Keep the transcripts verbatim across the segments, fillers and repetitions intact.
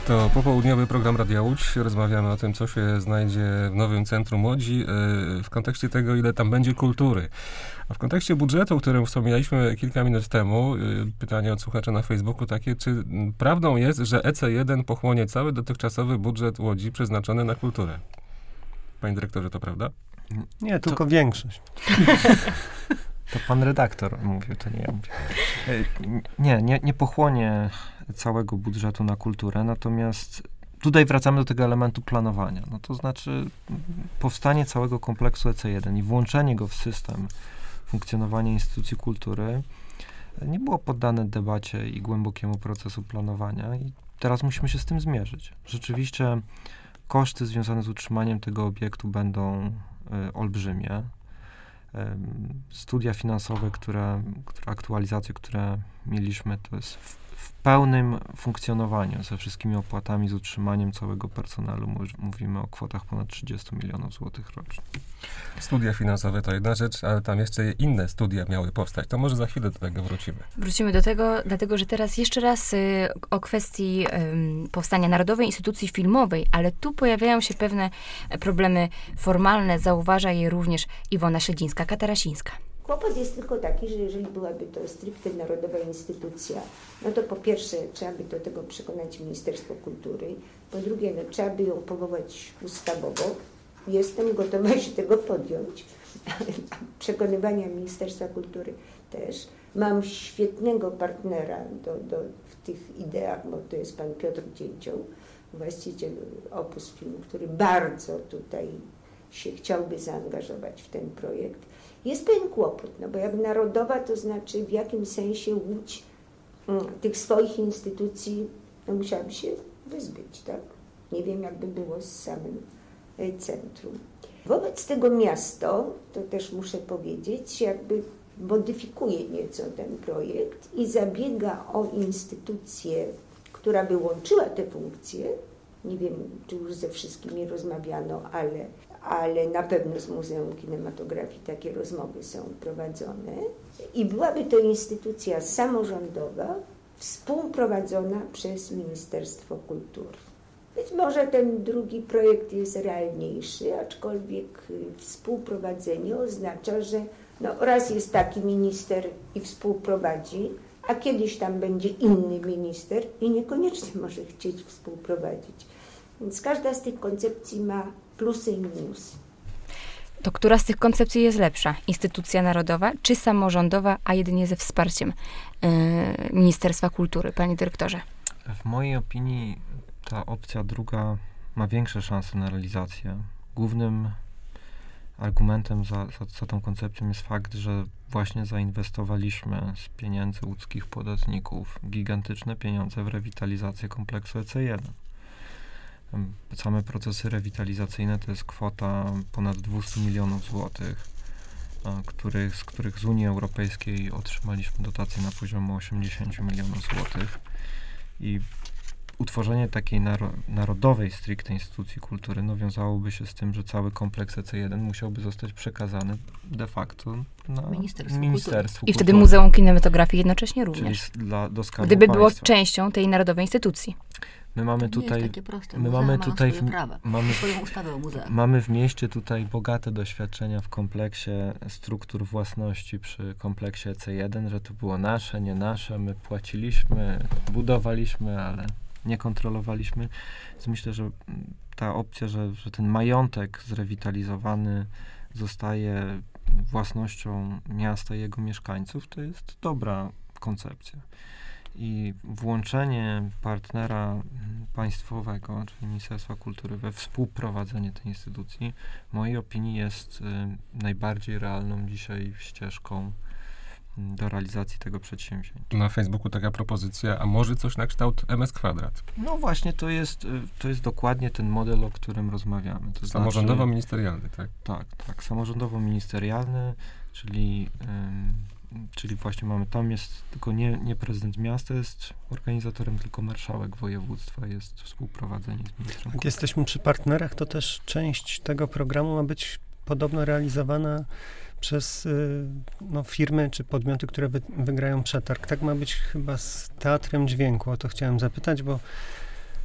To popołudniowy program Radia Łódź. Rozmawiamy o tym, co się znajdzie w nowym Centrum Łodzi yy, w kontekście tego, ile tam będzie kultury. A w kontekście budżetu, o którym wspominaliśmy kilka minut temu, yy, pytanie od słuchacza na Facebooku takie, czy prawdą jest, że E C jeden pochłonie cały dotychczasowy budżet Łodzi przeznaczony na kulturę? Panie dyrektorze, to prawda? Nie, tylko to... większość. To pan redaktor mówił, to nie ja mówię. Nie, nie, nie pochłonie całego budżetu na kulturę, natomiast tutaj wracamy do tego elementu planowania. No to znaczy powstanie całego kompleksu E C jeden i włączenie go w system funkcjonowania instytucji kultury nie było poddane debacie i głębokiemu procesu planowania i teraz musimy się z tym zmierzyć. Rzeczywiście koszty związane z utrzymaniem tego obiektu będą y, olbrzymie. Studia finansowe, które, które, aktualizacje, które mieliśmy, to jest w, w pełnym funkcjonowaniu, ze wszystkimi opłatami, z utrzymaniem całego personelu. Mówimy o kwotach ponad trzydzieści milionów złotych rocznie. Studia finansowe to jedna rzecz, ale tam jeszcze inne studia miały powstać. To może za chwilę do tego wrócimy. Wrócimy do tego, dlatego że teraz jeszcze raz y, o kwestii y, powstania Narodowej Instytucji Filmowej, ale tu pojawiają się pewne problemy formalne. Zauważa je również Iwona Śledzińska-Katarasińska. Kłopot jest tylko taki, że jeżeli byłaby to stricte narodowa instytucja, no to po pierwsze trzeba by do tego przekonać Ministerstwo Kultury, po drugie no, trzeba by ją powołać ustawowo. Jestem gotowa się tego podjąć, przekonywania Ministerstwa Kultury też. Mam świetnego partnera do, do, w tych ideach, bo to jest pan Piotr Dzięcioł, właściciel Opus Film, który bardzo tutaj się chciałby zaangażować w ten projekt. Jest pewien kłopot, no bo jak narodowa, to znaczy w jakim sensie Łódź mm, tych swoich instytucji no, musiałaby się wyzbyć, tak? Nie wiem, jakby było z samym y, centrum. Wobec tego miasto, to też muszę powiedzieć, jakby modyfikuje nieco ten projekt i zabiega o instytucję, która by łączyła te funkcje. Nie wiem, czy już ze wszystkimi rozmawiano, ale, ale na pewno z Muzeum Kinematografii takie rozmowy są prowadzone. I byłaby to instytucja samorządowa, współprowadzona przez Ministerstwo Kultury. Być może ten drugi projekt jest realniejszy, aczkolwiek współprowadzenie oznacza, że no, raz jest taki minister i współprowadzi, a kiedyś tam będzie inny minister i niekoniecznie może chcieć współprowadzić. Więc każda z tych koncepcji ma plusy i minusy. To która z tych koncepcji jest lepsza? Instytucja narodowa czy samorządowa, a jedynie ze wsparciem yy, Ministerstwa Kultury, panie dyrektorze? W mojej opinii ta opcja druga ma większe szanse na realizację. Głównym argumentem za, za, za tą koncepcją jest fakt, że właśnie zainwestowaliśmy z pieniędzy łódzkich podatników gigantyczne pieniądze w rewitalizację kompleksu E C jeden. Same procesy rewitalizacyjne to jest kwota ponad dwieście milionów złotych, których, z których z Unii Europejskiej otrzymaliśmy dotację na poziomie osiemdziesiąt milionów złotych. I utworzenie takiej naro- narodowej stricte instytucji kultury no, wiązałoby się z tym, że cały kompleks E C jeden musiałby zostać przekazany de facto na Ministerstwu Ministerstwu Kultury. I Kultury. wtedy Muzeum Kinematografii jednocześnie również. Czyli dla, do Skarbu Gdyby było Państwa. częścią tej narodowej instytucji. My mamy To nie tutaj, jest takie proste. my Muzea mamy mają tutaj, swoje w, prawa, mamy, swoją ustawę o muzeach. mamy w mieście tutaj bogate doświadczenia w kompleksie struktur własności przy kompleksie E C jeden, że to było nasze, nie nasze, my płaciliśmy, budowaliśmy, ale nie kontrolowaliśmy. Więc myślę, że ta opcja, że, że ten majątek zrewitalizowany zostaje własnością miasta i jego mieszkańców, to jest dobra koncepcja. I włączenie partnera państwowego, czyli Ministerstwa Kultury, we współprowadzenie tej instytucji, w mojej opinii jest y, najbardziej realną dzisiaj ścieżką do realizacji tego przedsięwzięcia. Na Facebooku taka propozycja, a może coś na kształt M S Kwadrat? No właśnie, to jest, to jest dokładnie ten model, o którym rozmawiamy. To Samorządowo-ministerialny, tak? Tak, tak. Samorządowo-ministerialny, czyli, ym, czyli właśnie mamy, tam jest tylko nie, nie prezydent miasta jest organizatorem, tylko marszałek województwa jest współprowadzenie z ministrem. Jak jesteśmy przy partnerach, to też część tego programu ma być podobno realizowana przez no, firmy czy podmioty, które wy, wygrają przetarg. Tak ma być chyba z Teatrem Dźwięku. O to chciałem zapytać, bo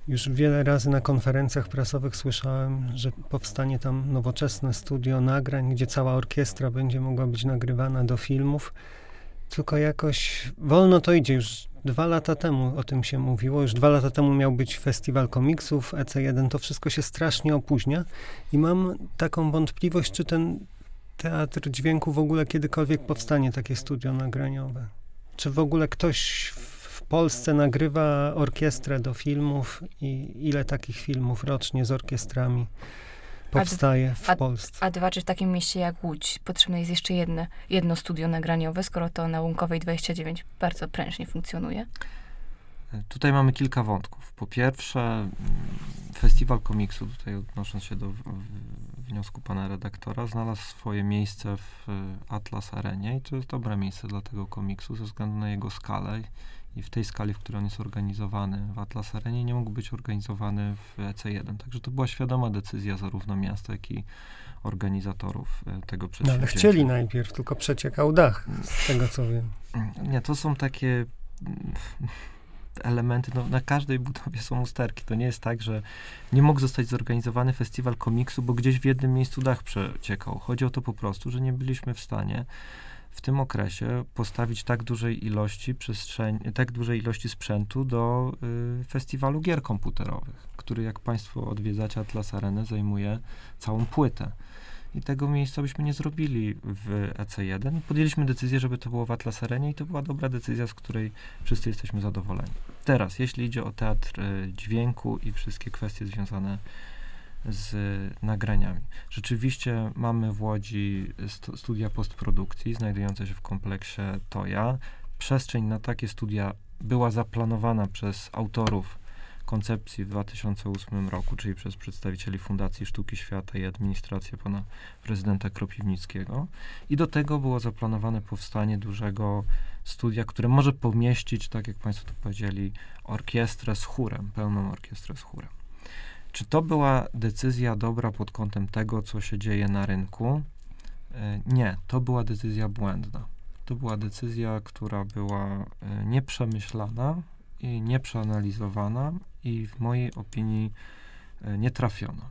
Już wiele razy na konferencjach prasowych słyszałem, że powstanie tam nowoczesne studio nagrań, gdzie cała orkiestra będzie mogła być nagrywana do filmów. Tylko jakoś wolno to idzie. Już dwa lata temu o tym się mówiło. Już dwa lata temu miał być festiwal komiksów, E C jeden. To wszystko się strasznie opóźnia i mam taką wątpliwość, czy ten teatr dźwięku w ogóle kiedykolwiek powstanie, takie studio nagraniowe. Czy w ogóle ktoś w Polsce nagrywa orkiestrę do filmów i ile takich filmów rocznie z orkiestrami powstaje w a, Polsce? A dwa, czy w takim mieście jak Łódź potrzebne jest jeszcze jedno, jedno studio nagraniowe, skoro to na Łąkowej dwadzieścia dziewięć bardzo prężnie funkcjonuje? Tutaj mamy kilka wątków. Po pierwsze, festiwal komiksu, tutaj odnosząc się do w, w, wniosku pana redaktora, znalazł swoje miejsce w Atlas Arenie i to jest dobre miejsce dla tego komiksu ze względu na jego skalę i w tej skali, w której on jest organizowany w Atlas Arenie, nie mógł być organizowany w E C jeden. Także to była świadoma decyzja zarówno miasta, jak i organizatorów tego No, przedsięwzięcia. ale chcieli najpierw, tylko przeciekał dach, z tego co wiem. Nie, to są takie elementy, no, na każdej budowie są usterki. To nie jest tak, że nie mógł zostać zorganizowany festiwal komiksu, bo gdzieś w jednym miejscu dach przeciekał. Chodzi o to po prostu, że nie byliśmy w stanie w tym okresie postawić tak dużej ilości przestrzeni, tak dużej ilości sprzętu do y, festiwalu gier komputerowych, który, jak państwo odwiedzacie Atlas Arenę, zajmuje całą płytę. I tego miejsca byśmy nie zrobili w E C jeden. I podjęliśmy decyzję, żeby to było w Atlas Arenie i to była dobra decyzja, z której wszyscy jesteśmy zadowoleni. Teraz, jeśli idzie o teatr y, dźwięku i wszystkie kwestie związane z nagraniami. Rzeczywiście mamy w Łodzi stu, studia postprodukcji znajdujące się w kompleksie Toja. Przestrzeń na takie studia była zaplanowana przez autorów koncepcji w dwa tysiące ósmym roku, czyli przez przedstawicieli Fundacji Sztuki Świata i administrację pana prezydenta Kropiwnickiego. I do tego było zaplanowane powstanie dużego studia, które może pomieścić, tak jak państwo tu powiedzieli, orkiestrę z chórem, pełną orkiestrę z chórem. Czy to była decyzja dobra pod kątem tego, co się dzieje na rynku? Nie, to była decyzja błędna. To była decyzja, która była nieprzemyślana i nieprzeanalizowana i w mojej opinii nietrafiona.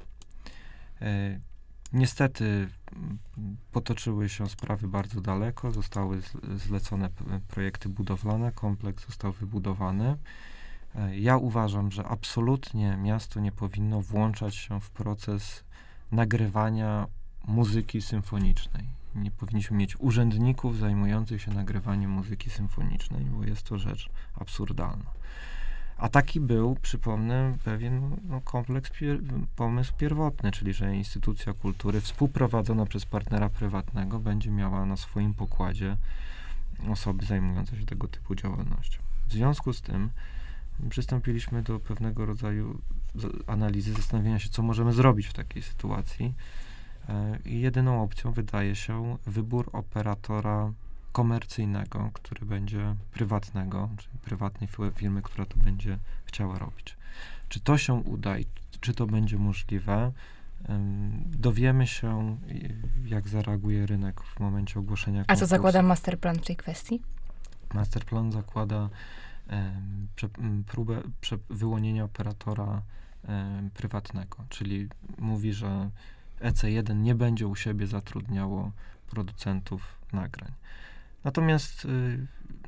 Niestety potoczyły się sprawy bardzo daleko, zostały zlecone projekty budowlane, kompleks został wybudowany. Ja uważam, że absolutnie miasto nie powinno włączać się w proces nagrywania muzyki symfonicznej. Nie powinniśmy mieć urzędników zajmujących się nagrywaniem muzyki symfonicznej, bo jest to rzecz absurdalna. A taki był, przypomnę, pewien no, kompleks, pier pomysł pierwotny, czyli że instytucja kultury współprowadzona przez partnera prywatnego będzie miała na swoim pokładzie osoby zajmujące się tego typu działalnością. W związku z tym przystąpiliśmy do pewnego rodzaju analizy, zastanowienia się, co możemy zrobić w takiej sytuacji. I jedyną opcją wydaje się wybór operatora komercyjnego, który będzie prywatnego, czyli prywatnej firmy, która to będzie chciała robić. Czy to się uda i czy to będzie możliwe? Dowiemy się, jak zareaguje rynek w momencie ogłoszenia konkursu. A co zakłada masterplan w tej kwestii? Masterplan zakłada Prze, próbę prze, wyłonienia operatora e, prywatnego, czyli mówi, że E C jeden nie będzie u siebie zatrudniało producentów nagrań. Natomiast y,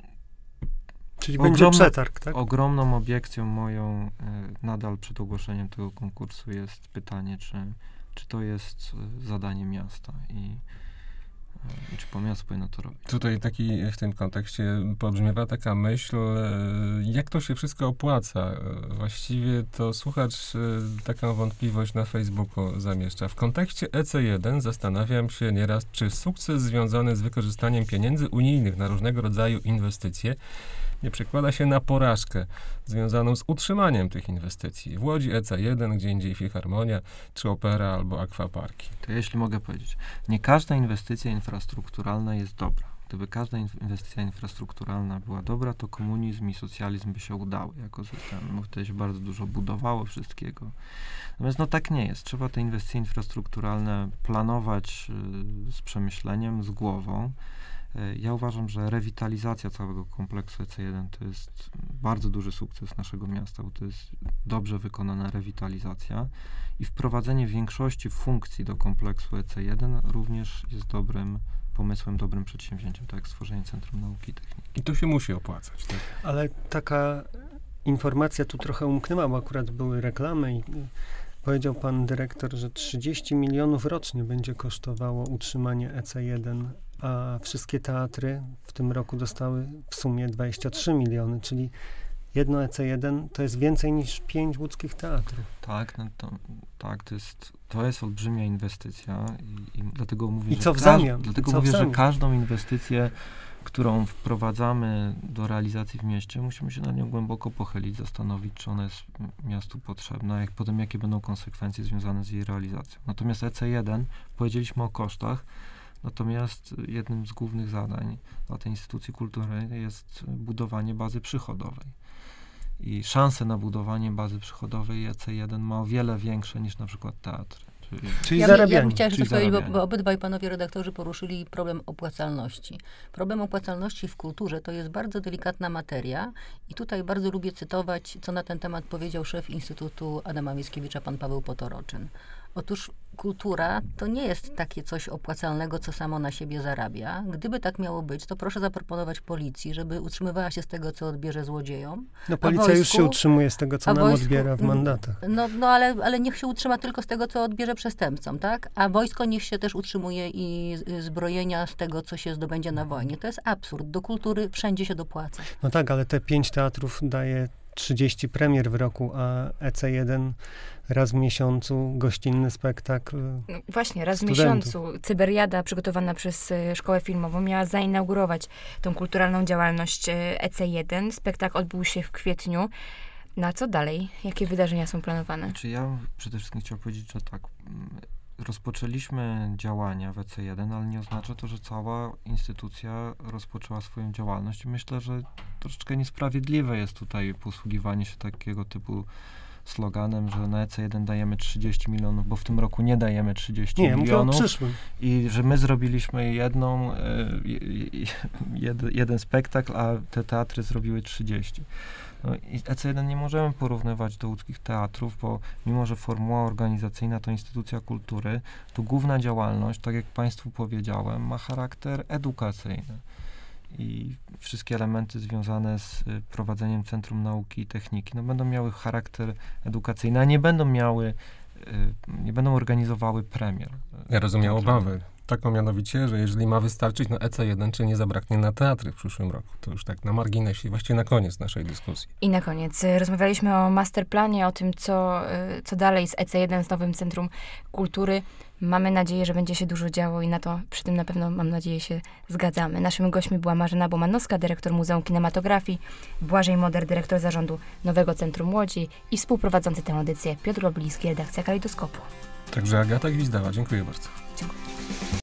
czyli będzie przetarg, tak? Ogromną obiekcją moją y, nadal przed ogłoszeniem tego konkursu jest pytanie, czy, czy to jest y, zadanie miasta i I czy po miasto powinno to robić? Tutaj taki w tym kontekście pobrzmiewa taka myśl, jak to się wszystko opłaca. Właściwie to słuchacz taką wątpliwość na Facebooku zamieszcza. W kontekście E C jeden zastanawiam się nieraz, czy sukces związany z wykorzystaniem pieniędzy unijnych na różnego rodzaju inwestycje nie przekłada się na porażkę związaną z utrzymaniem tych inwestycji. W Łodzi E C jeden, gdzie indziej Filharmonia, czy Opera, albo Akwaparki. To jeśli mogę powiedzieć, nie każda inwestycja infrastrukturalna jest dobra. Gdyby każda inwestycja infrastrukturalna była dobra, to komunizm i socjalizm by się udały jako systemy, bo wtedy się bardzo dużo budowało wszystkiego. Natomiast no tak nie jest. Trzeba te inwestycje infrastrukturalne planować y, z przemyśleniem, z głową Ja uważam, że rewitalizacja całego kompleksu E C jeden to jest bardzo duży sukces naszego miasta, bo to jest dobrze wykonana rewitalizacja i wprowadzenie większości funkcji do kompleksu E C jeden również jest dobrym pomysłem, dobrym przedsięwzięciem, tak jak stworzenie Centrum Nauki i Techniki. I to się musi opłacać. Tak? Ale taka informacja tu trochę umknęła, bo akurat były reklamy i powiedział pan dyrektor, że trzydzieści milionów rocznie będzie kosztowało utrzymanie E C jeden, a wszystkie teatry w tym roku dostały w sumie dwadzieścia trzy miliony, czyli jedno E C jeden to jest więcej niż pięć łódzkich teatrów. Tak, no to, tak, to jest, to jest olbrzymia inwestycja i, i dlatego mówię, I że, co w każ, zamian? dlatego co mówię w że zamian? każdą inwestycję, którą wprowadzamy do realizacji w mieście, musimy się nad nią głęboko pochylić, zastanowić, czy ona jest miastu potrzebna, jak potem jakie będą konsekwencje związane z jej realizacją. Natomiast E C jeden, powiedzieliśmy o kosztach, natomiast jednym z głównych zadań dla tej instytucji kultury jest budowanie bazy przychodowej. I szanse na budowanie bazy przychodowej E C jeden ma o wiele większe niż na przykład teatr. Czyli, Czyli Ja, zarabianie. ja bym chciała jeszcze Czyli coś powiedzieć, bo, zarabianie. bo obydwaj panowie redaktorzy poruszyli problem opłacalności. Problem opłacalności w kulturze to jest bardzo delikatna materia i tutaj bardzo lubię cytować, co na ten temat powiedział szef Instytutu Adama Mickiewicza, pan Paweł Potoroczyn. Otóż kultura to nie jest takie coś opłacalnego, co samo na siebie zarabia. Gdyby tak miało być, to proszę zaproponować policji, żeby utrzymywała się z tego, co odbierze złodziejom. No policja wojsku- już się utrzymuje z tego, co a nam wojsku- odbiera w mandatach. No, no ale, ale niech się utrzyma tylko z tego, co odbierze przestępcom, tak? A wojsko niech się też utrzymuje i y, zbrojenia z tego, co się zdobędzie na wojnie. To jest absurd. Do kultury wszędzie się dopłaca. No tak, ale te pięć teatrów daje trzydzieści premier w roku, a E C jeden raz w miesiącu, gościnny spektakl. No właśnie, raz w Studentów. miesiącu Cyberiada przygotowana przez y, Szkołę Filmową miała zainaugurować tą kulturalną działalność y, E C jeden. Spektakl odbył się w kwietniu. Na co dalej? Jakie wydarzenia są planowane? Znaczy ja przede wszystkim chciałem powiedzieć, że tak, mm, rozpoczęliśmy działania w E C jeden, ale nie oznacza to, że cała instytucja rozpoczęła swoją działalność i myślę, że troszeczkę niesprawiedliwe jest tutaj posługiwanie się takiego typu sloganem, że na E C jeden dajemy trzydzieści milionów, bo w tym roku nie dajemy trzydzieści Nie, mówię o milionów przyszłym. i że my zrobiliśmy jedną, e, jed, jeden spektakl, a te teatry zrobiły trzydzieści. No i E C jeden nie możemy porównywać do łódzkich teatrów, bo mimo, że formuła organizacyjna to instytucja kultury, to główna działalność, tak jak Państwu powiedziałem, ma charakter edukacyjny. I wszystkie elementy związane z y, prowadzeniem Centrum Nauki i Techniki no, będą miały charakter edukacyjny, a nie będą miały, y, nie będą organizowały premier. Ja rozumiem Teatralny. obawę. Taką mianowicie, że jeżeli ma wystarczyć na E C jeden, czy nie zabraknie na teatry w przyszłym roku. To już tak na marginesie, właściwie na koniec naszej dyskusji. I na koniec y, rozmawialiśmy o masterplanie, o tym, co, y, co dalej z E C jeden, z nowym Centrum Kultury. Mamy nadzieję, że będzie się dużo działo i na to przy tym na pewno, mam nadzieję, się zgadzamy. Naszymi gośćmi była Marzena Bomanowska, dyrektor Muzeum Kinematografii, Błażej Moder, dyrektor zarządu Nowego Centrum Łodzi i współprowadzący tę audycję Piotr Obliński, redakcja Kalejdoskopu. Także Agata Gwizdała, dziękuję bardzo. Dziękuję.